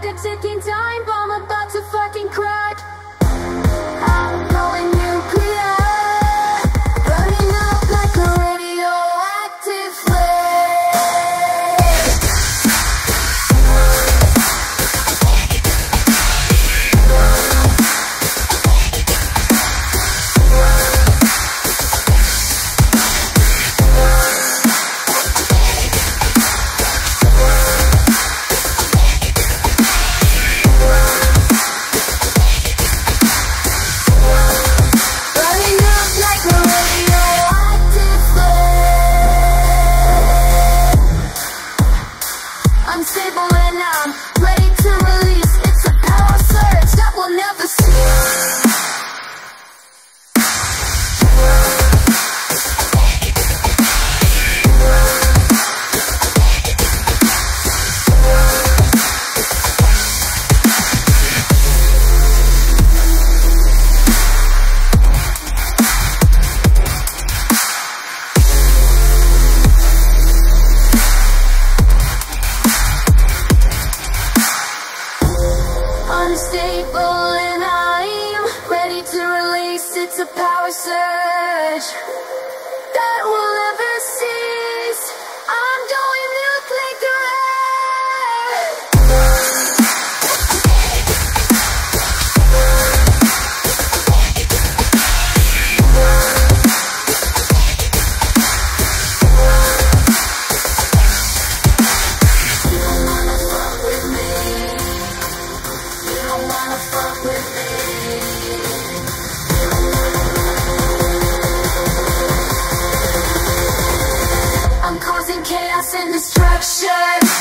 a ticking time bomb about to fucking crack. I'm going nuclear, burning up like a radioactive flare. Burning up like a radioactive flare. Unstable and I'm ready to release. It's a power surge that will never cease. Unstable and I'm ready to release. It's a power surge that will never cease. I'm going nuclear. You don't wanna fuck with me. You don't wanna fuck with me. I'm causing chaos and destruction.